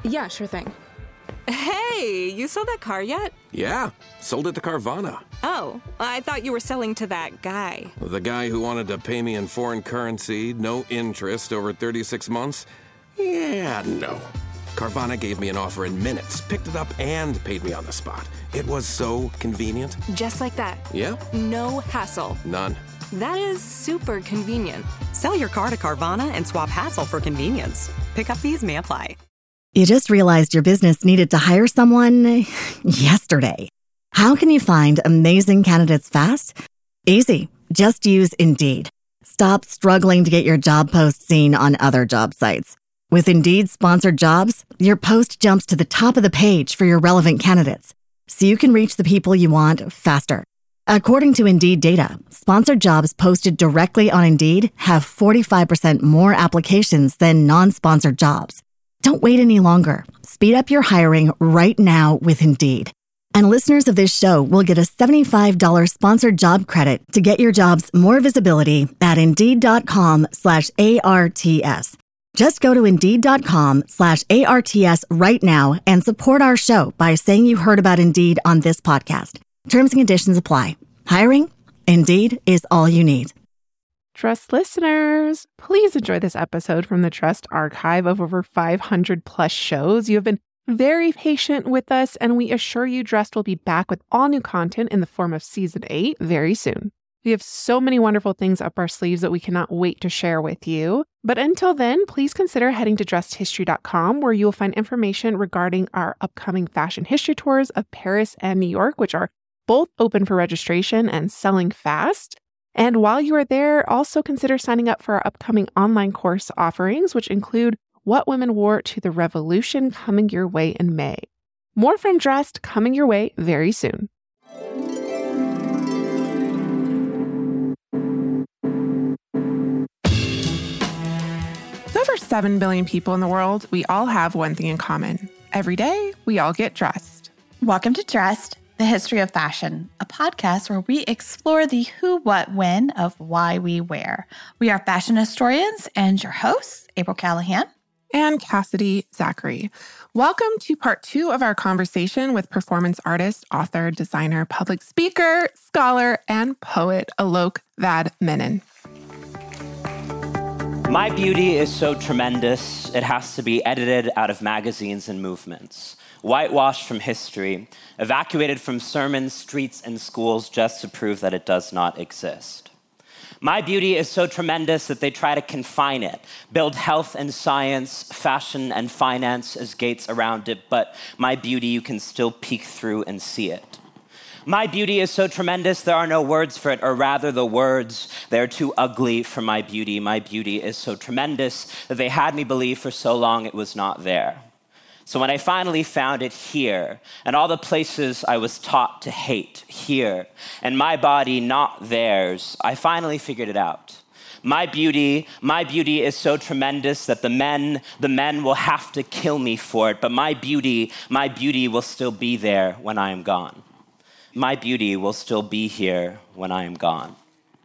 Yeah, sure thing. Hey, you sold that car yet? Yeah, sold it to Carvana. Oh, I thought you were selling to that guy. The guy who wanted to pay me in foreign currency, no interest, over 36 months? Yeah, no. Carvana gave me an offer in minutes, picked it up, and paid me on the spot. It was so convenient. Just like that. Yep. No hassle. None. That is super convenient. Sell your car to Carvana and swap hassle for convenience. Pickup fees may apply. You just realized your business needed to hire someone yesterday. How can you find amazing candidates fast? Easy. Just use Indeed. Stop struggling to get your job post seen on other job sites. With Indeed sponsored jobs, your post jumps to the top of the page for your relevant candidates, so you can reach the people you want faster. According to Indeed data, sponsored jobs posted directly on Indeed have 45% more applications than non-sponsored jobs. Don't wait any longer. Speed up your hiring right now with Indeed. And listeners of this show will get a $75 sponsored job credit to get your jobs more visibility at Indeed.com/ARTS. Just go to Indeed.com/ARTS right now and support our show by saying you heard about Indeed on this podcast. Terms and conditions apply. Hiring? Indeed is all you need. Trust listeners, please enjoy this episode from the Trust archive of over 500 plus shows. You have been very patient with us, and we assure you Dressed will be back with all new content in the form of Season 8 very soon. We have so many wonderful things up our sleeves that we cannot wait to share with you. But until then, please consider heading to dressedhistory.com, where you will find information regarding our upcoming fashion history tours of Paris and New York, which are both open for registration and selling fast. And while you are there, also consider signing up for our upcoming online course offerings, which include What Women Wore to the Revolution, coming your way in May. More from Dressed coming your way very soon. With over 7 billion people in the world, we all have one thing in common. Every day, we all get dressed. Welcome to Dressed, the History of Fashion, a podcast where we explore the who, what, when of why we wear. We are fashion historians and your hosts, April Callahan and Cassidy Zachary. Welcome to part 2 of our conversation with performance artist, author, designer, public speaker, scholar, and poet Alok Vadmenon. My beauty is so tremendous, it has to be edited out of magazines and movements, whitewashed from history, evacuated from sermons, streets, and schools just to prove that it does not exist. My beauty is so tremendous that they try to confine it, build health and science, fashion and finance as gates around it, but my beauty, you can still peek through and see it. My beauty is so tremendous, there are no words for it, or rather the words, they're too ugly for my beauty. My beauty is so tremendous that they had me believe for so long it was not there. So when I finally found it here, and all the places I was taught to hate here, and my body not theirs, I finally figured it out. My beauty is so tremendous that the men will have to kill me for it, but my beauty will still be there when I am gone. My beauty will still be here when I am gone.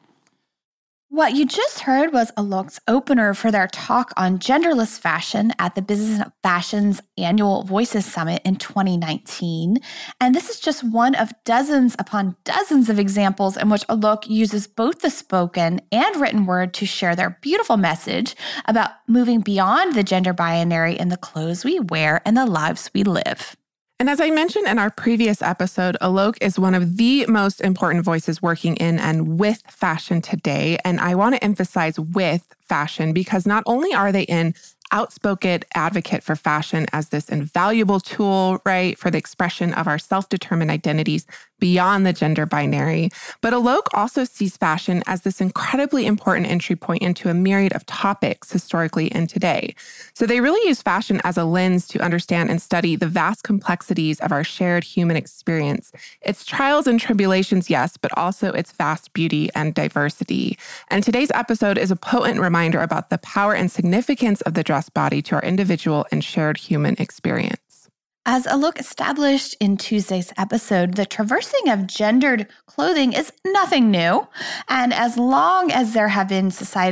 What you just heard was Alok's opener for their talk on genderless fashion at the Business of Fashion's annual Voices Summit in 2019. And this is just one of dozens upon dozens of examples in which Alok uses both the spoken and written word to share their beautiful message about moving beyond the gender binary in the clothes we wear and the lives we live. And as I mentioned in our previous episode, Alok is one of the most important voices working in and with fashion today. And I want to emphasize with fashion because not only are they an outspoken advocate for fashion as this invaluable tool, right, for the expression of our self-determined identities beyond the gender binary, but Alok also sees fashion as this incredibly important entry point into a myriad of topics historically and today. So they really use fashion as a lens to understand and study the vast complexities of our shared human experience, its trials and tribulations, yes, but also its vast beauty and diversity. And today's episode is a potent reminder about the power and significance of the dress body to our individual and shared human experience. As Alok established in Tuesday's episode, the traversing of gendered clothing is nothing new. And as long as there have been societal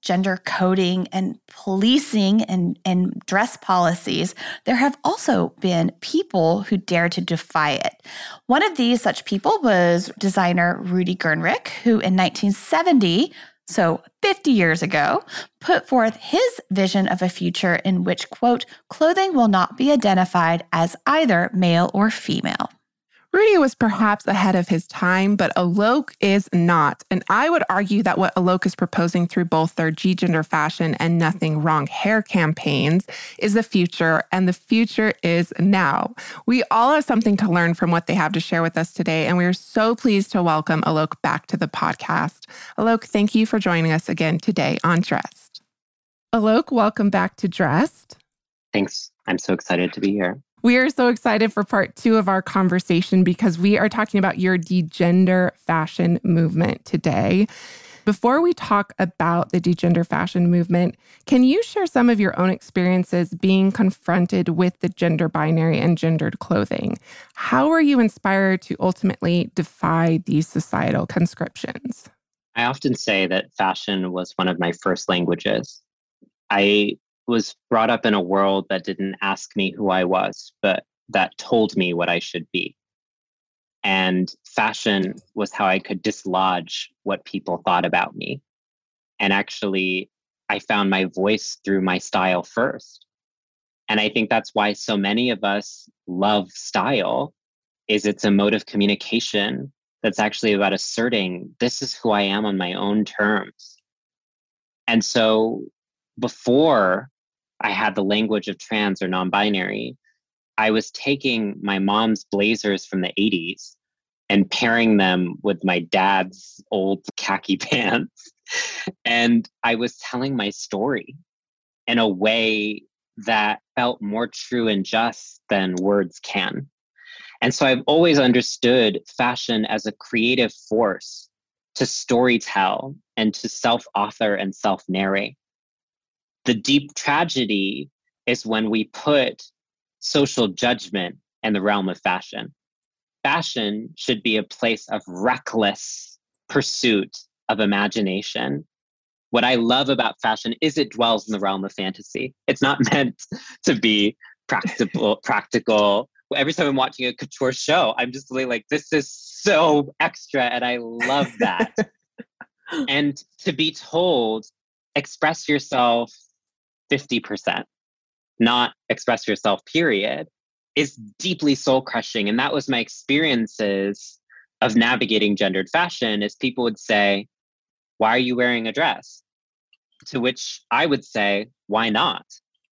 gender coding and policing and dress policies, there have also been people who dare to defy it. One of these such people was designer Rudi Gernreich, who in 1970, so 50 years ago, put forth his vision of a future in which, quote, clothing will not be identified as either male or female. Rudi was perhaps ahead of his time, but Alok is not. And I would argue that what Alok is proposing through both their G-Gender Fashion and Nothing Wrong hair campaigns is the future, and the future is now. We all have something to learn from what they have to share with us today, and we are so pleased to welcome Alok back to the podcast. Alok, thank you for joining us again today on Dressed. Alok, welcome back to Dressed. Thanks. I'm so excited to be here. We are so excited for part 2 of our conversation because we are talking about your degender fashion movement today. Before we talk about the degender fashion movement, can you share some of your own experiences being confronted with the gender binary and gendered clothing? How were you inspired to ultimately defy these societal conscriptions? I often say that fashion was one of my first languages. I was brought up in a world that didn't ask me who I was, but that told me what I should be. And fashion was how I could dislodge what people thought about me. And actually, I found my voice through my style first. And I think that's why so many of us love style, is it's a mode of communication that's actually about asserting, this is who I am on my own terms. And so before I had the language of trans or non-binary, I was taking my mom's blazers from the 80s and pairing them with my dad's old khaki pants. And I was telling my story in a way that felt more true and just than words can. And so I've always understood fashion as a creative force to storytell and to self-author and self-narrate. The deep tragedy is when we put social judgment in the realm of fashion. Fashion should be a place of reckless pursuit of imagination. What I love about fashion is it dwells in the realm of fantasy. It's not meant to be practical. Every time I'm watching a couture show, I'm just really like, this is so extra, and I love that. And to be told, express yourself 50%, not express yourself, period, is deeply soul crushing. And that was my experiences of navigating gendered fashion, is people would say, why are you wearing a dress? To which I would say, why not?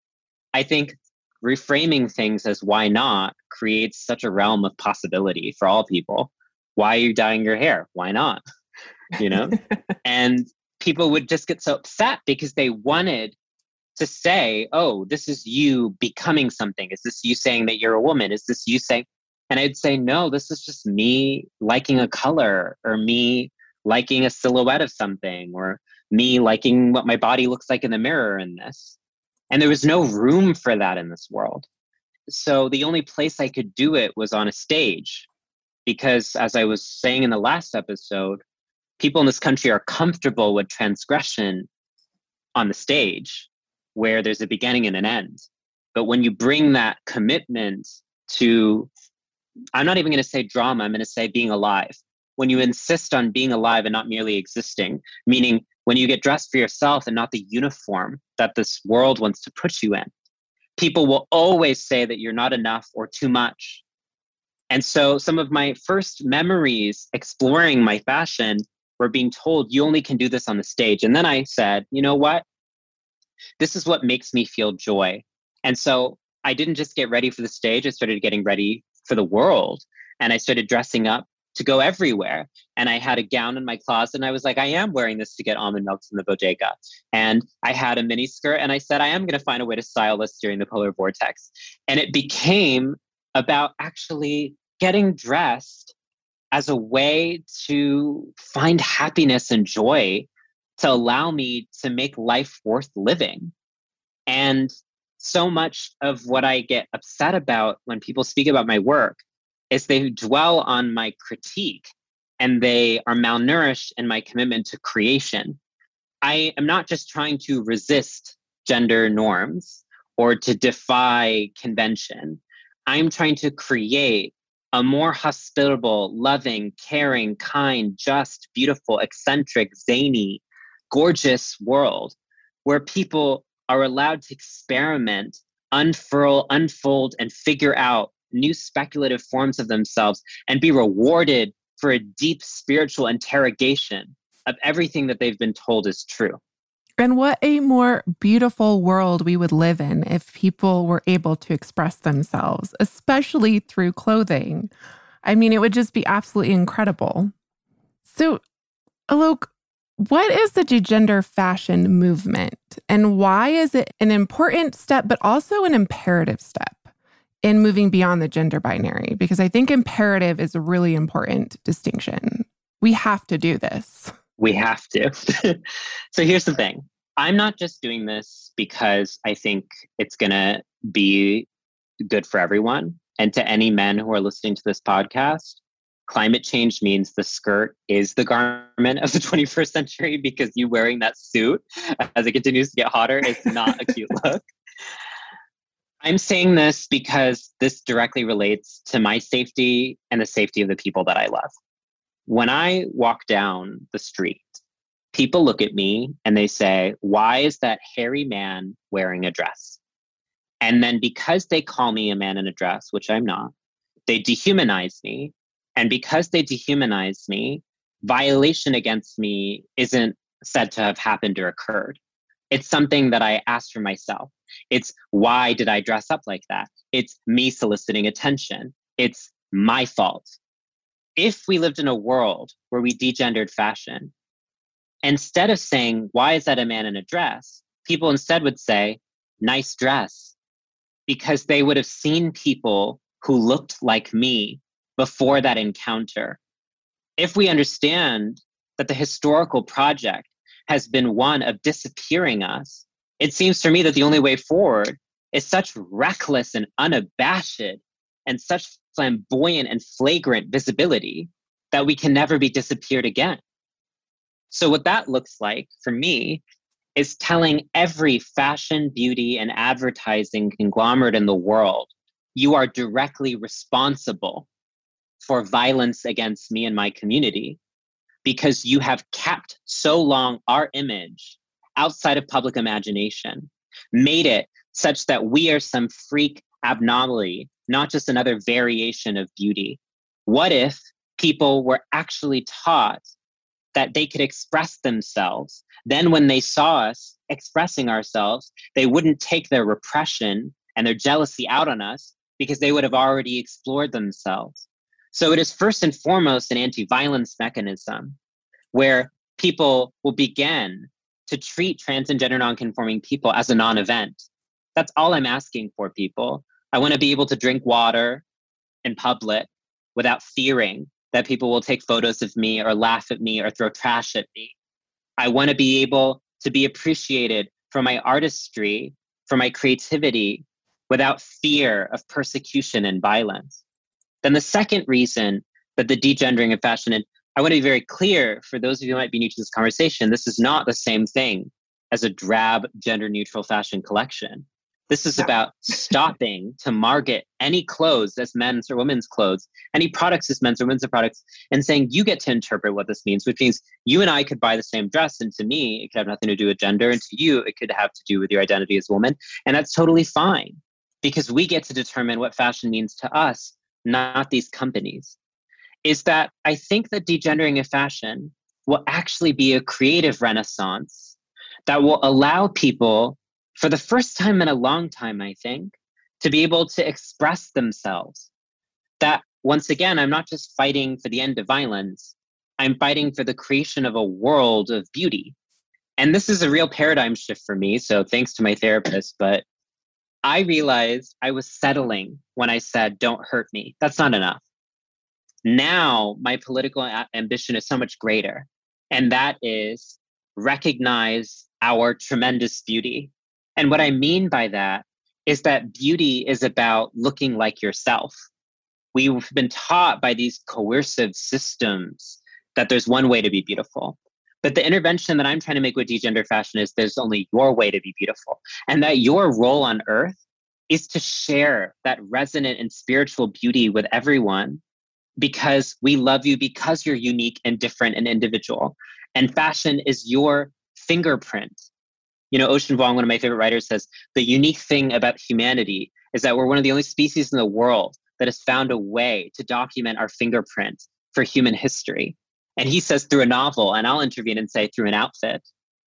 I think reframing things as why not creates such a realm of possibility for all people. Why are you dyeing your hair? Why not? You know? And people would just get so upset because they wanted to say, oh, this is you becoming something. Is this you saying that you're a woman? Is this you saying? And I'd say, no, this is just me liking a color, or me liking a silhouette of something, or me liking what my body looks like in the mirror in this. And there was no room for that in this world. So the only place I could do it was on a stage, because as I was saying in the last episode, people in this country are comfortable with transgression on the stage, where there's a beginning and an end. But when you bring that commitment to, I'm not even going to say drama, I'm going to say being alive. When you insist on being alive and not merely existing, meaning when you get dressed for yourself and not the uniform that this world wants to put you in, people will always say that you're not enough or too much. And so some of my first memories exploring my fashion were being told, you only can do this on the stage. And then I said, you know what? This is what makes me feel joy. And so I didn't just get ready for the stage. I started getting ready for the world. And I started dressing up to go everywhere. And I had a gown in my closet, and I was like, I am wearing this to get almond milks in the bodega. And I had a mini skirt, and I said, I am going to find a way to style this during the polar vortex. And it became about actually getting dressed as a way to find happiness and joy, to allow me to make life worth living. And so much of what I get upset about when people speak about my work is they dwell on my critique, and they are malnourished in my commitment to creation. I am not just trying to resist gender norms or to defy convention. I'm trying to create a more hospitable, loving, caring, kind, just, beautiful, eccentric, zany, gorgeous world where people are allowed to experiment, unfurl, unfold, and figure out new speculative forms of themselves and be rewarded for a deep spiritual interrogation of everything that they've been told is true. And what a more beautiful world we would live in if people were able to express themselves, especially through clothing. I mean, it would just be absolutely incredible. So, Alok, what is the degender fashion movement and why is it an important step, but also an imperative step in moving beyond the gender binary? Because I think imperative is a really important distinction. We have to do this. We have to. So here's the thing. I'm not just doing this because I think it's going to be good for everyone. And to any men who are listening to this podcast, climate change means the skirt is the garment of the 21st century because you wearing that suit as it continues to get hotter is not a cute look. I'm saying this because this directly relates to my safety and the safety of the people that I love. When I walk down the street, people look at me and they say, why is that hairy man wearing a dress? And then because they call me a man in a dress, which I'm not, they dehumanize me. And because they dehumanize me, violation against me isn't said to have happened or occurred. It's something that I asked for myself. It's why did I dress up like that? It's me soliciting attention. It's my fault. If we lived in a world where we degendered fashion, instead of saying, why is that a man in a dress? People instead would say, nice dress, because they would have seen people who looked like me before that encounter. If we understand that the historical project has been one of disappearing us, it seems to me that the only way forward is such reckless and unabashed and such flamboyant and flagrant visibility that we can never be disappeared again. So what that looks like for me is telling every fashion, beauty, and advertising conglomerate in the world, you are directly responsible for violence against me and my community because you have kept so long our image outside of public imagination, made it such that we are some freak abnormality, not just another variation of beauty. What if people were actually taught that they could express themselves? Then when they saw us expressing ourselves, they wouldn't take their repression and their jealousy out on us because they would have already explored themselves. So it is first and foremost an anti-violence mechanism where people will begin to treat trans and gender nonconforming people as a non-event. That's all I'm asking for, people. I want to be able to drink water in public without fearing that people will take photos of me or laugh at me or throw trash at me. I want to be able to be appreciated for my artistry, for my creativity, without fear of persecution and violence. Then the second reason that the degendering of fashion, and I want to be very clear for those of you who might be new to this conversation, this is not the same thing as a drab gender-neutral fashion collection. This is about stopping to market any clothes as men's or women's clothes, any products as men's or women's products, and saying you get to interpret what this means, which means you and I could buy the same dress, and to me, it could have nothing to do with gender, and to you, it could have to do with your identity as a woman, and that's totally fine, because we get to determine what fashion means to us, not these companies. Is that I think that degendering of fashion will actually be a creative renaissance that will allow people, for the first time in a long time, I think, to be able to express themselves. That, once again, I'm not just fighting for the end of violence, I'm fighting for the creation of a world of beauty. And this is a real paradigm shift for me, so thanks to my therapist, but I realized I was settling when I said, don't hurt me. That's not enough. Now, my political ambition is so much greater, and that is recognize our tremendous beauty. And what I mean by that is that beauty is about looking like yourself. We've been taught by these coercive systems that there's one way to be beautiful. But the intervention that I'm trying to make with Degender Fashion is there's only your way to be beautiful. And that your role on earth is to share that resonant and spiritual beauty with everyone, because we love you because you're unique and different and individual. And fashion is your fingerprint. You know, Ocean Vuong, one of my favorite writers, says the unique thing about humanity is that we're one of the only species in the world that has found a way to document our fingerprint for human history. And he says through a novel, and I'll intervene and say through an outfit,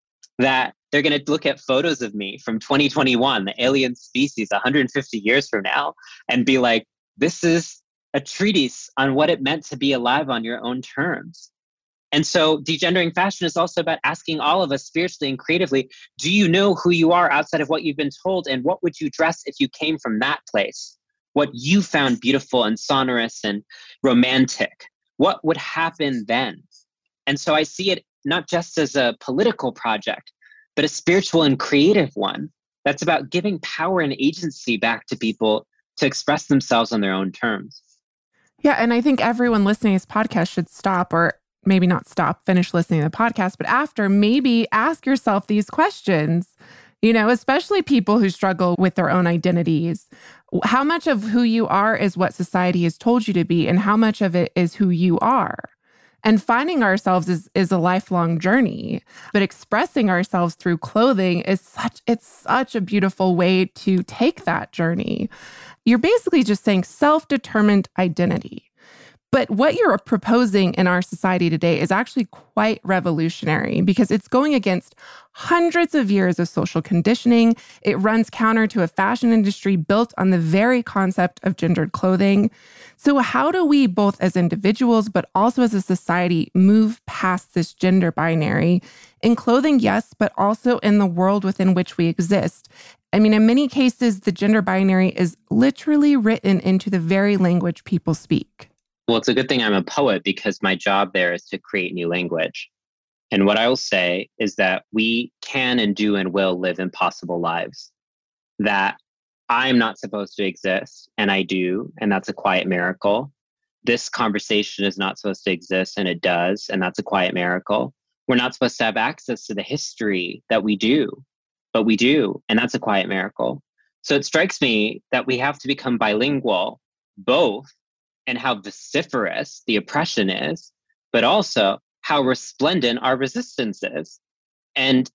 that they're going to look at photos of me from 2021, the alien species 150 years from now, and be like, this is a treatise on what it meant to be alive on your own terms. And so degendering fashion is also about asking all of us spiritually and creatively, do you know who you are outside of what you've been told? And what would you dress if you came from that place? What you found beautiful and sonorous and romantic? What would happen then? And so I see it not just as a political project, but a spiritual and creative one that's about giving power and agency back to people to express themselves on their own terms. Yeah, and I think everyone listening to this podcast should stop, or maybe not stop, finish listening to the podcast, but after, maybe ask yourself these questions, you know, especially people who struggle with their own identities. How much of who you are is what society has told you to be, and how much of it is who you are? And finding ourselves is a lifelong journey, but expressing ourselves through clothing is such a beautiful way to take that journey. You're basically just saying self-determined identity. But what you're proposing in our society today is actually quite revolutionary, because it's going against hundreds of years of social conditioning. It runs counter to a fashion industry built on the very concept of gendered clothing. So how do we, both as individuals, but also as a society, move past this gender binary in clothing, yes, but also in the world within which we exist? I mean, in many cases, the gender binary is literally written into the very language people speak. Well, it's a good thing I'm a poet, because my job there is to create new language. And what I will say is that we can and do and will live impossible lives, that I'm not supposed to exist, and I do, and that's a quiet miracle. This conversation is not supposed to exist, and it does, and that's a quiet miracle. We're not supposed to have access to the history that we do, but we do, and that's a quiet miracle. So it strikes me that we have to become bilingual, both in how vociferous the oppression is, but also how resplendent our resistance is. And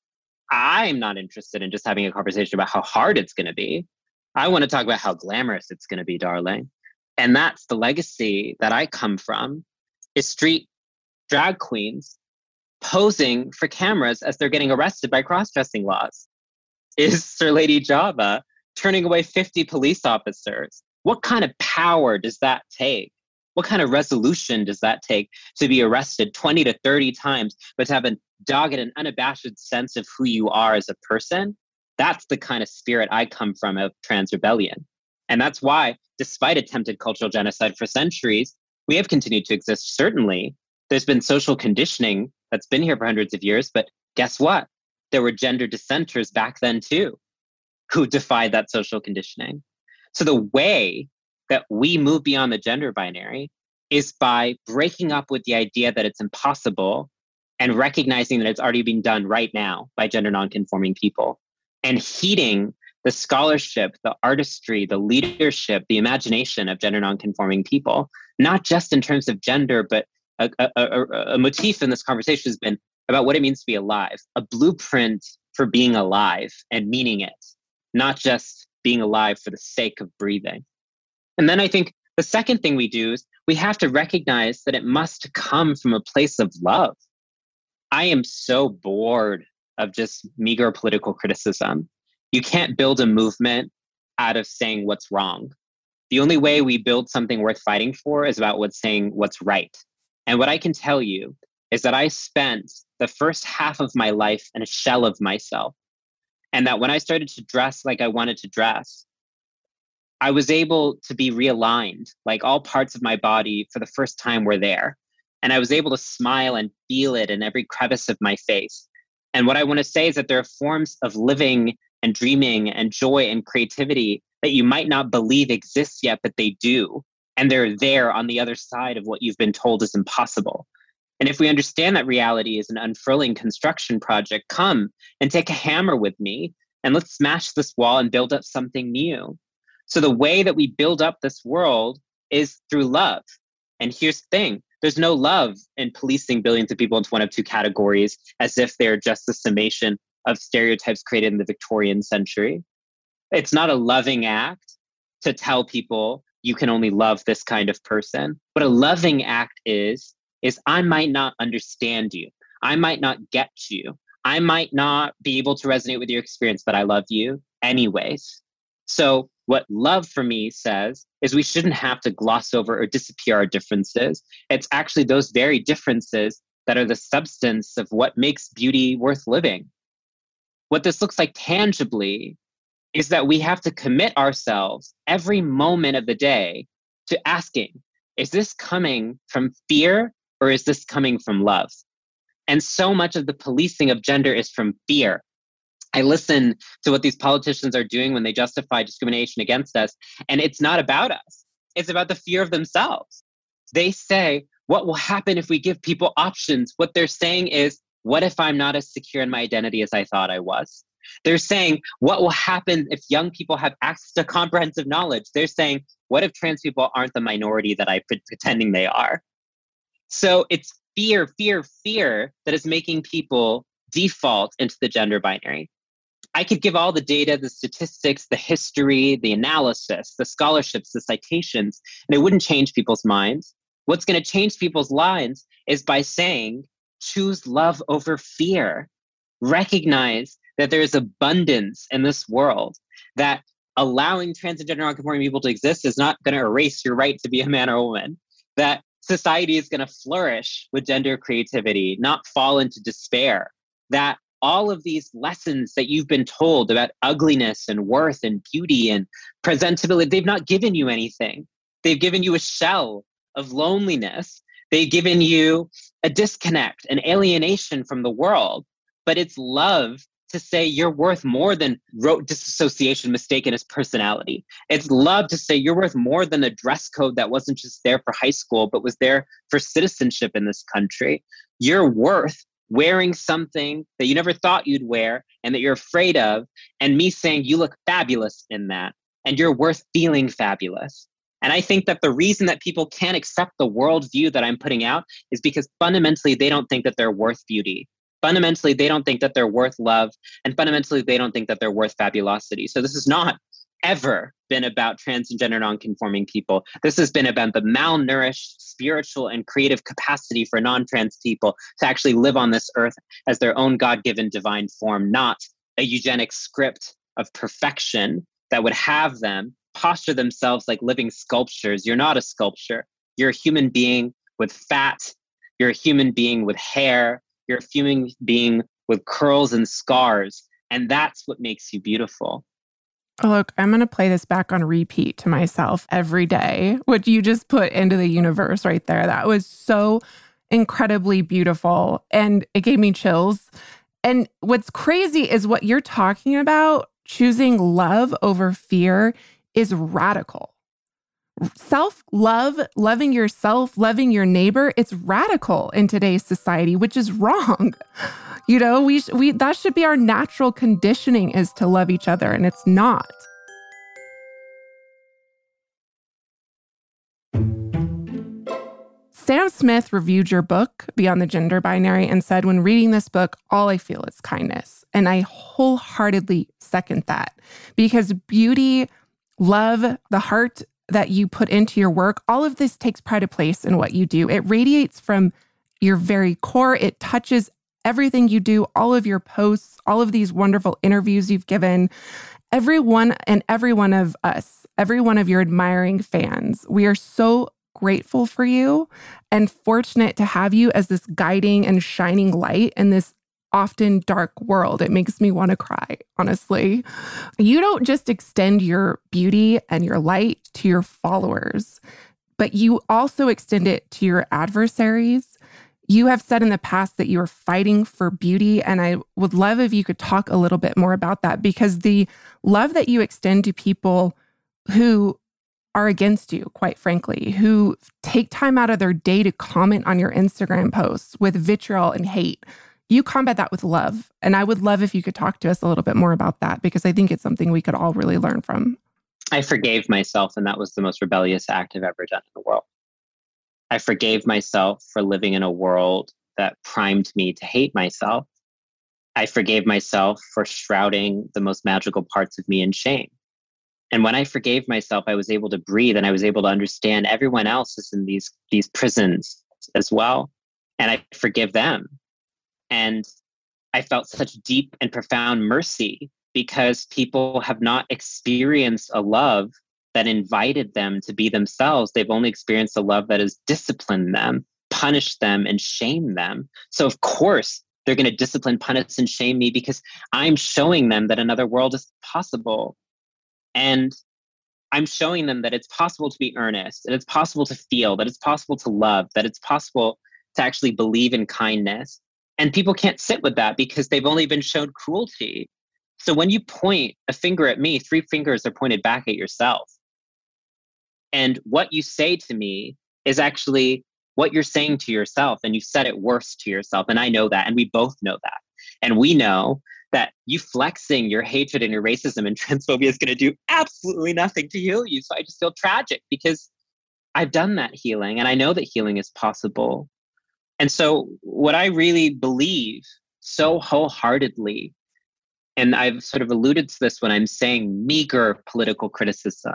I'm not interested in just having a conversation about how hard it's going to be. I want to talk about how glamorous it's going to be, darling. And that's the legacy that I come from, is street drag queens posing for cameras as they're getting arrested by cross-dressing laws. Is Sir Lady Java turning away 50 police officers? What kind of power does that take? What kind of resolution does that take to be arrested 20 to 30 times, but to have a dogged and unabashed sense of who you are as a person? That's the kind of spirit I come from of trans rebellion. And that's why, despite attempted cultural genocide for centuries, we have continued to exist. Certainly, there's been social conditioning that's been here for hundreds of years, but guess what? There were gender dissenters back then too, who defied that social conditioning. So the way that we move beyond the gender binary is by breaking up with the idea that it's impossible and recognizing that it's already being done right now by gender nonconforming people, and heeding the scholarship, the artistry, the leadership, the imagination of gender nonconforming people, not just in terms of gender, but a motif in this conversation has been about what it means to be alive, a blueprint for being alive and meaning it, not just being alive for the sake of breathing. And then I think the second thing we do is we have to recognize that it must come from a place of love. I am so bored of just meager political criticism. You can't build a movement out of saying what's wrong. The only way we build something worth fighting for is about saying what's right. And what I can tell you is that I spent the first half of my life in a shell of myself. And that when I started to dress like I wanted to dress, I was able to be realigned, like all parts of my body for the first time were there. And I was able to smile and feel it in every crevice of my face. And what I want to say is that there are forms of living and dreaming and joy and creativity that you might not believe exist yet, but they do. And they're there on the other side of what you've been told is impossible. And if we understand that reality is an unfurling construction project, come and take a hammer with me and let's smash this wall and build up something new. So the way that we build up this world is through love. And here's the thing. There's no love in policing billions of people into one of two categories as if they're just the summation of stereotypes created in the Victorian century. It's not a loving act to tell people you can only love this kind of person. What a loving act is I might not understand you. I might not get you. I might not be able to resonate with your experience, but I love you anyways. So what love for me says is we shouldn't have to gloss over or disappear our differences. It's actually those very differences that are the substance of what makes beauty worth living. What this looks like tangibly is that we have to commit ourselves every moment of the day to asking, is this coming from fear or is this coming from love? And so much of the policing of gender is from fear. I listen to what these politicians are doing when they justify discrimination against us, and it's not about us. It's about the fear of themselves. They say, what will happen if we give people options? What they're saying is, what if I'm not as secure in my identity as I thought I was? They're saying, what will happen if young people have access to comprehensive knowledge? They're saying, what if trans people aren't the minority that I'm pretending they are? So it's fear, fear, fear that is making people default into the gender binary. I could give all the data, the statistics, the history, the analysis, the scholarships, the citations, and it wouldn't change people's minds. What's going to change people's minds is by saying, choose love over fear. Recognize that there's abundance in this world, that allowing trans and gender nonconforming people to exist is not going to erase your right to be a man or a woman, that society is going to flourish with gender creativity, not fall into despair, that all of these lessons that you've been told about ugliness and worth and beauty and presentability, they've not given you anything. They've given you a shell of loneliness. They've given you a disconnect, an alienation from the world. But it's love to say you're worth more than rote disassociation mistaken as personality. It's love to say you're worth more than a dress code that wasn't just there for high school, but was there for citizenship in this country. You're worth wearing something that you never thought you'd wear and that you're afraid of, and me saying you look fabulous in that, and you're worth feeling fabulous. And I think that the reason that people can't accept the worldview that I'm putting out is because fundamentally they don't think that they're worth beauty. Fundamentally, they don't think that they're worth love, and fundamentally, they don't think that they're worth fabulosity. So this has not ever been about trans and gender nonconforming people. This has been about the malnourished spiritual and creative capacity for non-trans people to actually live on this earth as their own God-given divine form, not a eugenic script of perfection that would have them posture themselves like living sculptures. You're not a sculpture. You're a human being with fat. You're a human being with hair. You're a human being with curls and scars. And that's what makes you beautiful. Oh, look, I'm going to play this back on repeat to myself every day, what you just put into the universe right there. That was so incredibly beautiful. And it gave me chills. And what's crazy is what you're talking about, choosing love over fear, is radical. Self-love, loving yourself, loving your neighbor, it's radical in today's society, which is wrong. You know, we that should be our natural conditioning, is to love each other, and it's not. Sam Smith reviewed your book, Beyond the Gender Binary, and said, when reading this book, all I feel is kindness. And I wholeheartedly second that, because beauty, love, the heart that you put into your work, all of this takes pride of place in what you do. It radiates from your very core. It touches everything you do, all of your posts, all of these wonderful interviews you've given. Every one of us, every one of your admiring fans, we are so grateful for you and fortunate to have you as this guiding and shining light in this often dark world. It makes me want to cry, honestly. You don't just extend your beauty and your light to your followers, but you also extend it to your adversaries. You have said in the past that you are fighting for beauty, and I would love if you could talk a little bit more about that, because the love that you extend to people who are against you, quite frankly, who take time out of their day to comment on your Instagram posts with vitriol and hate. You combat that with love. And I would love if you could talk to us a little bit more about that, because I think it's something we could all really learn from. I forgave myself, and that was the most rebellious act I've ever done in the world. I forgave myself for living in a world that primed me to hate myself. I forgave myself for shrouding the most magical parts of me in shame. And when I forgave myself, I was able to breathe, and I was able to understand everyone else is in these prisons as well. And I forgive them. And I felt such deep and profound mercy because people have not experienced a love that invited them to be themselves. They've only experienced a love that has disciplined them, punished them, and shamed them. So of course, they're going to discipline, punish, and shame me because I'm showing them that another world is possible. And I'm showing them that it's possible to be earnest, that it's possible to feel, that it's possible to love, that it's possible to actually believe in kindness. And people can't sit with that because they've only been shown cruelty. So when you point a finger at me, 3 fingers are pointed back at yourself. And what you say to me is actually what you're saying to yourself. And you said it worse to yourself. And I know that. And we both know that. And we know that you flexing your hatred and your racism and transphobia is going to do absolutely nothing to heal you. So I just feel tragic because I've done that healing and I know that healing is possible. And so what I really believe so wholeheartedly, and I've sort of alluded to this when I'm saying meager political criticism,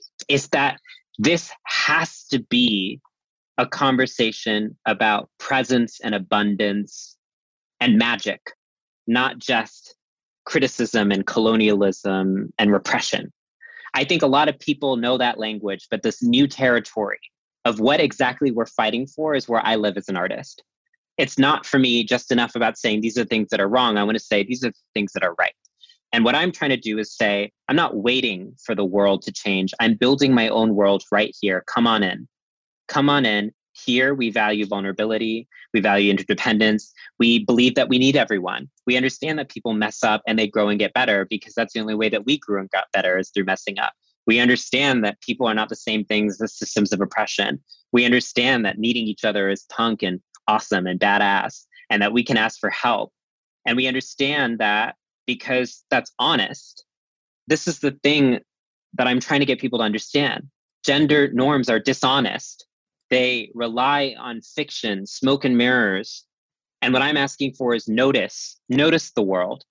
is that this has to be a conversation about presence and abundance and magic, not just criticism and colonialism and repression. I think a lot of people know that language, but this new territory of what exactly we're fighting for is where I live as an artist. It's not for me just enough about saying these are things that are wrong. I want to say these are things that are right. And what I'm trying to do is say, I'm not waiting for the world to change. I'm building my own world right here. Come on in. Come on in. Here, we value vulnerability. We value interdependence. We believe that we need everyone. We understand that people mess up and they grow and get better because that's the only way that we grew and got better is through messing up. We understand that people are not the same things as systems of oppression. We understand that needing each other is punk and awesome and badass, and that we can ask for help. And we understand that because that's honest. This is the thing that I'm trying to get people to understand. Gender norms are dishonest. They rely on fiction, smoke and mirrors. And what I'm asking for is notice the world.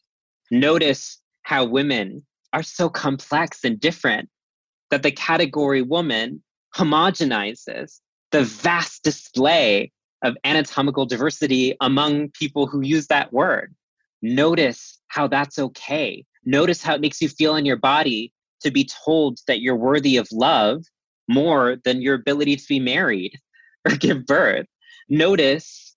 Notice how women are so complex and different that the category woman homogenizes the vast display of anatomical diversity among people who use that word. Notice how that's okay. Notice how it makes you feel in your body to be told that you're worthy of love more than your ability to be married or give birth. Notice.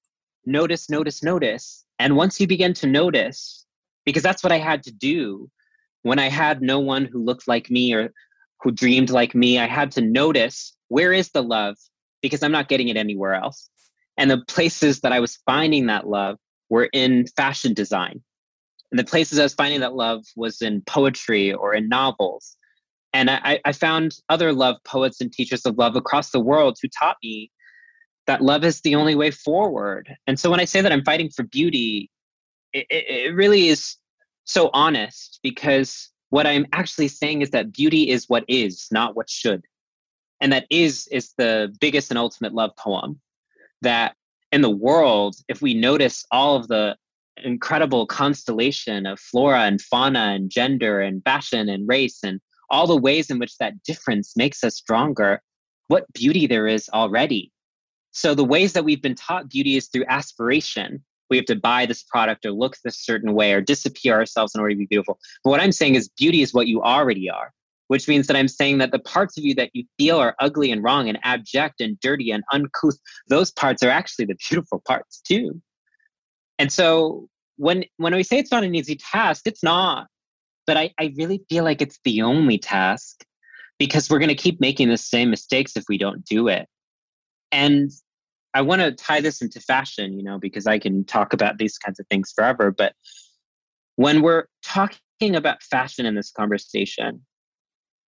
And once you begin to notice, because that's what I had to do when I had no one who looked like me or who dreamed like me, I had to notice, where is the love? Because I'm not getting it anywhere else. And the places that I was finding that love were in fashion design. And the places I was finding that love was in poetry or in novels. And I found other love poets and teachers of love across the world who taught me that love is the only way forward. And so when I say that I'm fighting for beauty, it really is so honest, because what I'm actually saying is that beauty is what is, not what should. And that is the biggest and ultimate love poem. That in the world, if we notice all of the incredible constellation of flora and fauna and gender and fashion and race and all the ways in which that difference makes us stronger, what beauty there is already. So the ways that we've been taught beauty is through aspiration. We have to buy this product or look this certain way or disappear ourselves in order to be beautiful. But what I'm saying is beauty is what you already are, which means that I'm saying that the parts of you that you feel are ugly and wrong and abject and dirty and uncouth, those parts are actually the beautiful parts too. And so when we say it's not an easy task, it's not. But I really feel like it's the only task, because we're going to keep making the same mistakes if we don't do it. And I want to tie this into fashion, because I can talk about these kinds of things forever. But when we're talking about fashion in this conversation,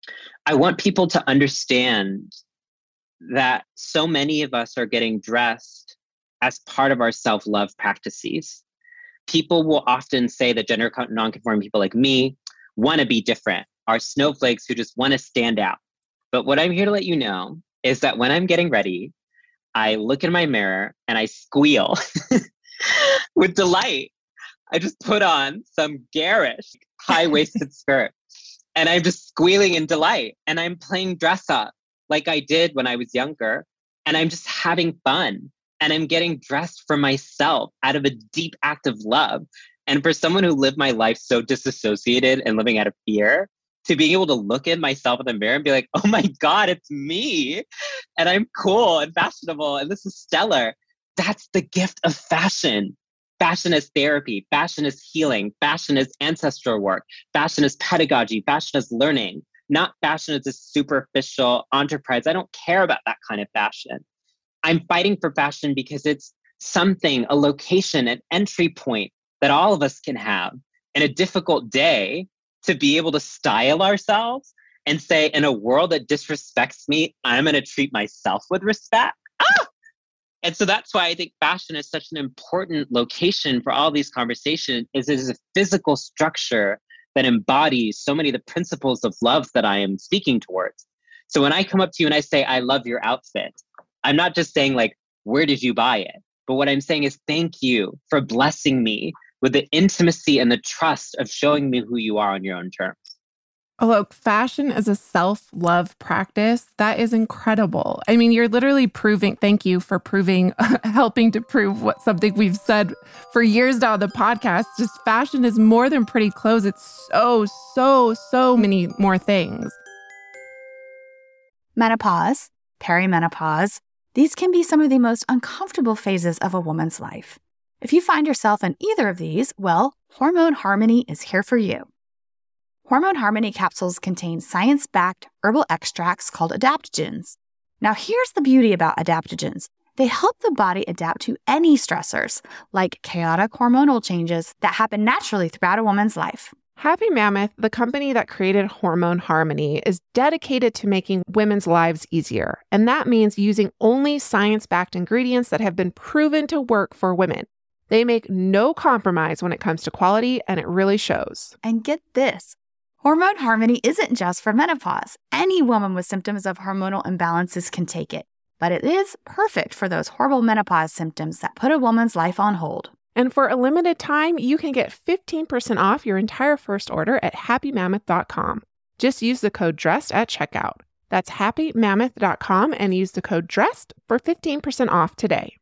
I want people to understand that so many of us are getting dressed as part of our self-love practices. People will often say that gender nonconforming people like me want to be different, are snowflakes who just want to stand out. But what I'm here to let you know is that when I'm getting ready, I look in my mirror and I squeal with delight. I just put on some garish high-waisted skirt and I'm just squealing in delight and I'm playing dress up like I did when I was younger. And I'm just having fun and I'm getting dressed for myself out of a deep act of love. And for someone who lived my life so disassociated and living out of fear, to being able to look at myself in the mirror and be like, oh my God, it's me. And I'm cool and fashionable and this is stellar. That's the gift of fashion. Fashion is therapy. Fashion is healing. Fashion is ancestral work. Fashion is pedagogy. Fashion is learning. Not fashion as a superficial enterprise. I don't care about that kind of fashion. I'm fighting for fashion because it's something, a location, an entry point that all of us can have in a difficult day to be able to style ourselves and say, in a world that disrespects me, I'm going to treat myself with respect. And so that's why I think fashion is such an important location for all these conversations, is it is a physical structure that embodies so many of the principles of love that I am speaking towards. So when I come up to you and I say, I love your outfit, I'm not just saying like, where did you buy it? But what I'm saying is thank you for blessing me with the intimacy and the trust of showing me who you are on your own terms. Look, fashion as a self-love practice, that is incredible. I mean, you're literally proving, thank you for proving, helping to prove what something we've said for years now on the podcast. Just fashion is more than pretty clothes. It's so many more things. Menopause, perimenopause, these can be some of the most uncomfortable phases of a woman's life. If you find yourself in either of these, well, Hormone Harmony is here for you. Hormone Harmony capsules contain science-backed herbal extracts called adaptogens. Now, here's the beauty about adaptogens. They help the body adapt to any stressors, like chaotic hormonal changes that happen naturally throughout a woman's life. Happy Mammoth, the company that created Hormone Harmony, is dedicated to making women's lives easier. And that means using only science-backed ingredients that have been proven to work for women. They make no compromise when it comes to quality, and it really shows. And get this. Hormone Harmony isn't just for menopause. Any woman with symptoms of hormonal imbalances can take it, but it is perfect for those horrible menopause symptoms that put a woman's life on hold. And for a limited time, you can get 15% off your entire first order at happymammoth.com. Just use the code DRESSED at checkout. That's happymammoth.com and use the code DRESSED for 15% off today.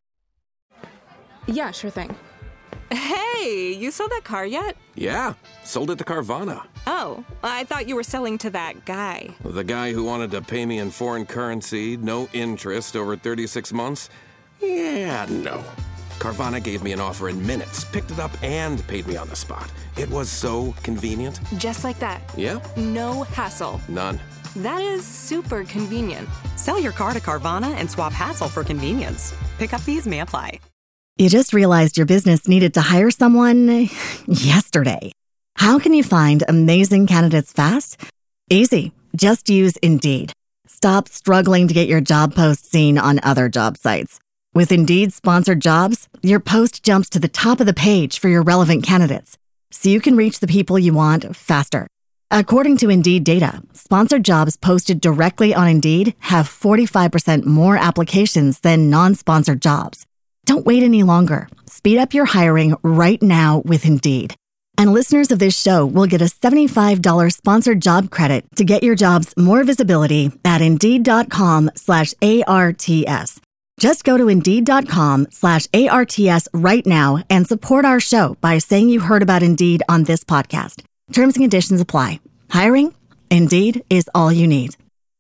Yeah, sure thing. Hey, you sold that car yet? Yeah, sold it to Carvana. Oh, I thought you were selling to that guy. The guy who wanted to pay me in foreign currency, no interest, over 36 months? Yeah, no. Carvana gave me an offer in minutes, picked it up, and paid me on the spot. It was so convenient. Just like that. Yeah? No hassle. None. That is super convenient. Sell your car to Carvana and swap hassle for convenience. Pickup fees may apply. You just realized your business needed to hire someone yesterday. How can you find amazing candidates fast? Easy. Just use Indeed. Stop struggling to get your job post seen on other job sites. With Indeed sponsored jobs, your post jumps to the top of the page for your relevant candidates, so you can reach the people you want faster. According to Indeed data, sponsored jobs posted directly on Indeed have 45% more applications than non-sponsored jobs. Don't wait any longer. Speed up your hiring right now with Indeed. And listeners of this show will get a $75 sponsored job credit to get your jobs more visibility at Indeed.com/ARTS. Just go to Indeed.com/ARTS right now and support our show by saying you heard about Indeed on this podcast. Terms and conditions apply. Hiring? Indeed is all you need.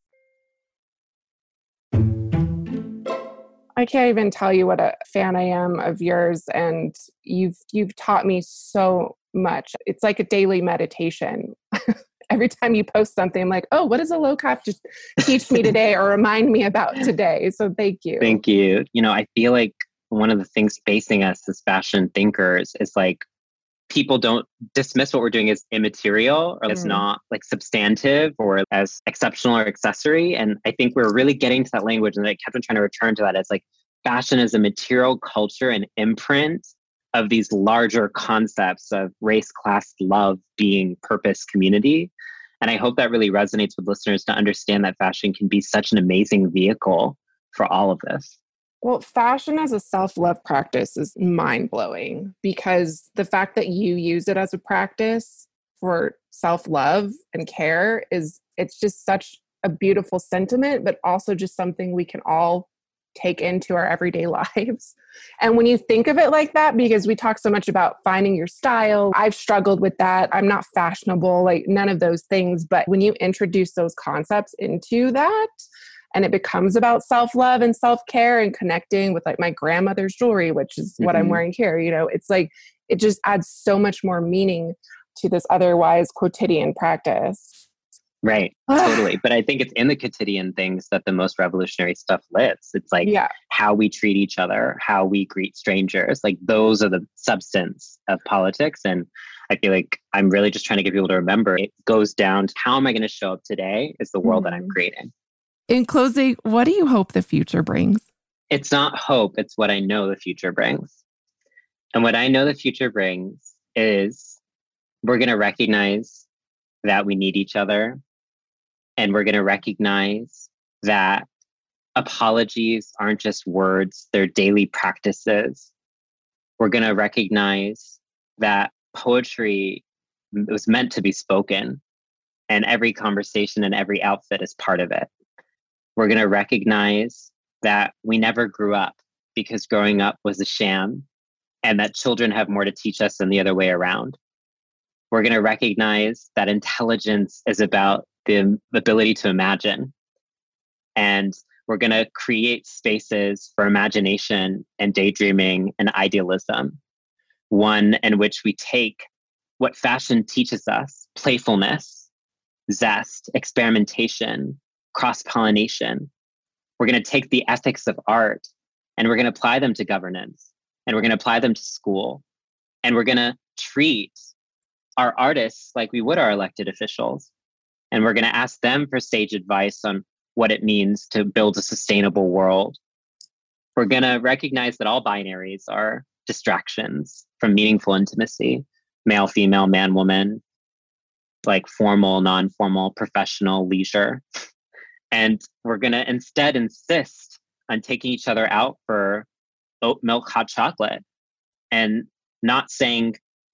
I can't even tell you what a fan I am of yours, and you've taught me so much. It's like a daily meditation. Every time you post something, I'm like, oh, what does Alok have to teach me today or remind me about today? So thank you. Thank you. You know, I feel like one of the things facing us as fashion thinkers is like people don't dismiss what we're doing as immaterial or as not like substantive or as exceptional or accessory. And I think we're really getting to that language, and I kept on trying to return to that as like fashion is a material culture and imprint of these larger concepts of race, class, love, being, purpose, community. And I hope that really resonates with listeners to understand that fashion can be such an amazing vehicle for all of this. Well, fashion as a self-love practice is mind-blowing, because the fact that you use it as a practice for self-love and care it's just such a beautiful sentiment, but also just something we can all take into our everyday lives. And when you think of it like that, because we talk so much about finding your style, I've struggled with that. I'm not fashionable, like none of those things. But when you introduce those concepts into that, and it becomes about self-love and self-care and connecting with like my grandmother's jewelry, which is what I'm wearing here, it's like, it just adds so much more meaning to this otherwise quotidian practice. Right. Totally. But I think it's in the quotidian things that the most revolutionary stuff lives. It's like how we treat each other, how we greet strangers. Like those are the substance of politics. And I feel like I'm really just trying to get people to remember it goes down to how am I going to show up today is the world that I'm creating. In closing, what do you hope the future brings? It's not hope. It's what I know the future brings. And what I know the future brings is we're going to recognize that we need each other. And we're going to recognize that apologies aren't just words, they're daily practices. We're going to recognize that poetry was meant to be spoken, and every conversation and every outfit is part of it. We're going to recognize that we never grew up because growing up was a sham, and that children have more to teach us than the other way around. We're going to recognize that intelligence is about the ability to imagine. And we're going to create spaces for imagination and daydreaming and idealism. One in which we take what fashion teaches us, playfulness, zest, experimentation, cross-pollination. We're going to take the ethics of art and we're going to apply them to governance, and we're going to apply them to school. And we're going to treat our artists like we would our elected officials. And we're going to ask them for sage advice on what it means to build a sustainable world. We're going to recognize that all binaries are distractions from meaningful intimacy, male, female, man, woman, like formal, non-formal, professional, leisure. And we're going to instead insist on taking each other out for oat milk, hot chocolate, and not saying,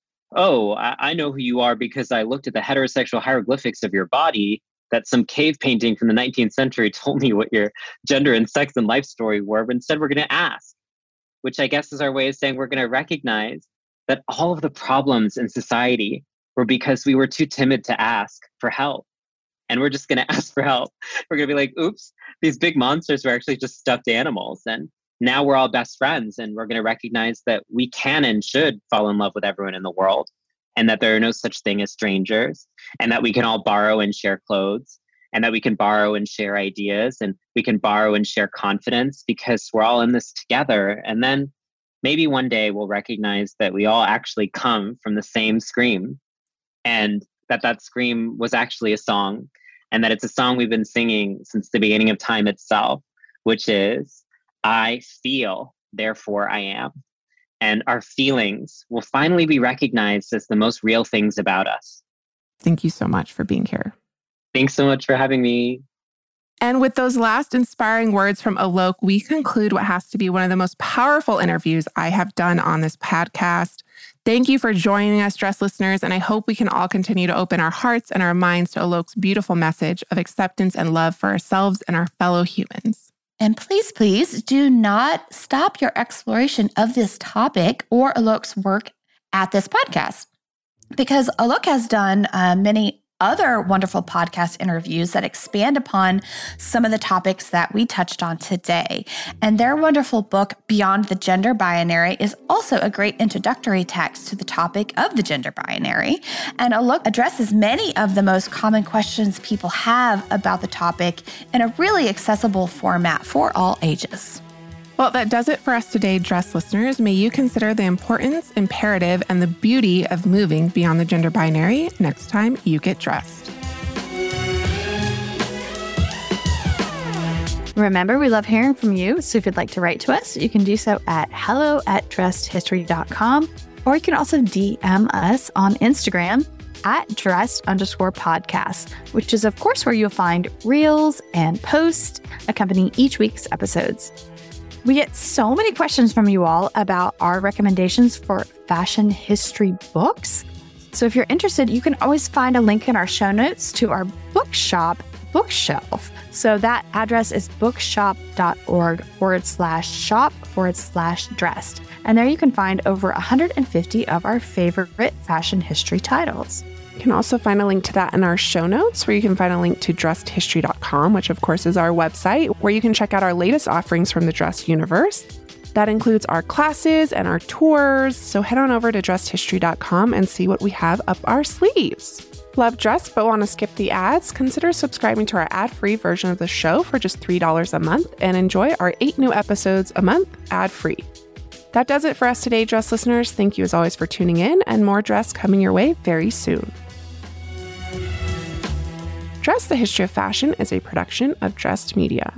oh, I know who you are because I looked at the heterosexual hieroglyphics of your body that some cave painting from the 19th century told me what your gender and sex and life story were. But instead, we're going to ask, which I guess is our way of saying we're going to recognize that all of the problems in society were because we were too timid to ask for help. And we're just going to ask for help. We're going to be like, oops, these big monsters were actually just stuffed animals. And now we're all best friends, and we're going to recognize that we can and should fall in love with everyone in the world, and that there are no such thing as strangers, and that we can all borrow and share clothes, and that we can borrow and share ideas, and we can borrow and share confidence because we're all in this together. And then maybe one day we'll recognize that we all actually come from the same scream, and that scream was actually a song, and that it's a song we've been singing since the beginning of time itself, which is, I feel, therefore I am. And our feelings will finally be recognized as the most real things about us. Thank you so much for being here. Thanks so much for having me. And with those last inspiring words from Alok, we conclude what has to be one of the most powerful interviews I have done on this podcast. Thank you for joining us, Dress listeners, and I hope we can all continue to open our hearts and our minds to Alok's beautiful message of acceptance and love for ourselves and our fellow humans. And please, please do not stop your exploration of this topic or Alok's work at this podcast, because Alok has done many other wonderful podcast interviews that expand upon some of the topics that we touched on today. And their wonderful book, Beyond the Gender Binary, is also a great introductory text to the topic of the gender binary. And Alok addresses many of the most common questions people have about the topic in a really accessible format for all ages. Well, that does it for us today, Dressed listeners. May you consider the importance, imperative, and the beauty of moving beyond the gender binary next time you get dressed. Remember, we love hearing from you, so if you'd like to write to us, you can do so at hello@dressedhistory.com, or you can also DM us on Instagram at dressed_podcast, which is, of course, where you'll find reels and posts accompanying each week's episodes. We get so many questions from you all about our recommendations for fashion history books. So if you're interested, you can always find a link in our show notes to our bookshop bookshelf. So that address is bookshop.org/shop/dressed. And there you can find over 150 of our favorite fashion history titles. You can also find a link to that in our show notes, where you can find a link to dressedhistory.com, which of course is our website, where you can check out our latest offerings from the Dressed universe. That includes our classes and our tours. So head on over to dressedhistory.com and see what we have up our sleeves. Love Dressed but want to skip the ads? Consider subscribing to our ad-free version of the show for just $3 a month and enjoy our 8 new episodes a month ad-free. That does it for us today, Dressed listeners. Thank you as always for tuning in, and more Dressed coming your way very soon. Dressed, the History of Fashion is a production of Dressed Media.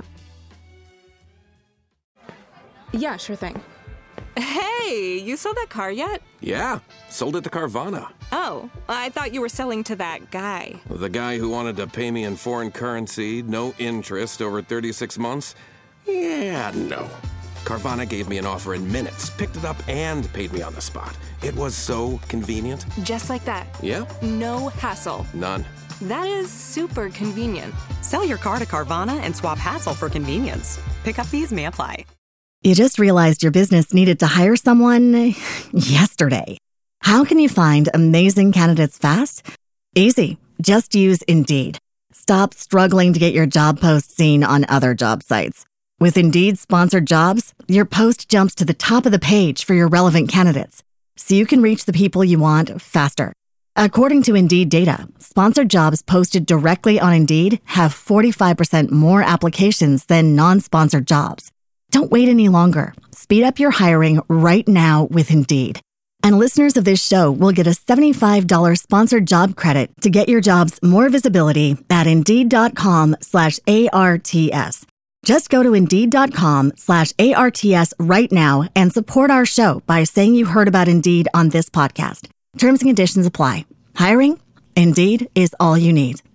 Yeah, sure thing. Hey, you sold that car yet? Yeah, sold it to Carvana. Oh, I thought you were selling to that guy. The guy who wanted to pay me in foreign currency, no interest, over 36 months? Yeah, no. Carvana gave me an offer in minutes, picked it up, and paid me on the spot. It was so convenient. Just like that. Yeah? No hassle. None. That is super convenient. Sell your car to Carvana and swap hassle for convenience. Pickup fees may apply. You just realized your business needed to hire someone yesterday. How can you find amazing candidates fast? Easy. Just use Indeed. Stop struggling to get your job post seen on other job sites. With Indeed sponsored jobs, your post jumps to the top of the page for your relevant candidates, so you can reach the people you want faster. According to Indeed data, sponsored jobs posted directly on Indeed have 45% more applications than non-sponsored jobs. Don't wait any longer. Speed up your hiring right now with Indeed. And listeners of this show will get a $75 sponsored job credit to get your jobs more visibility at Indeed.com/ARTS. Just go to Indeed.com/ARTS right now and support our show by saying you heard about Indeed on this podcast. Terms and conditions apply. Hiring? Indeed is all you need.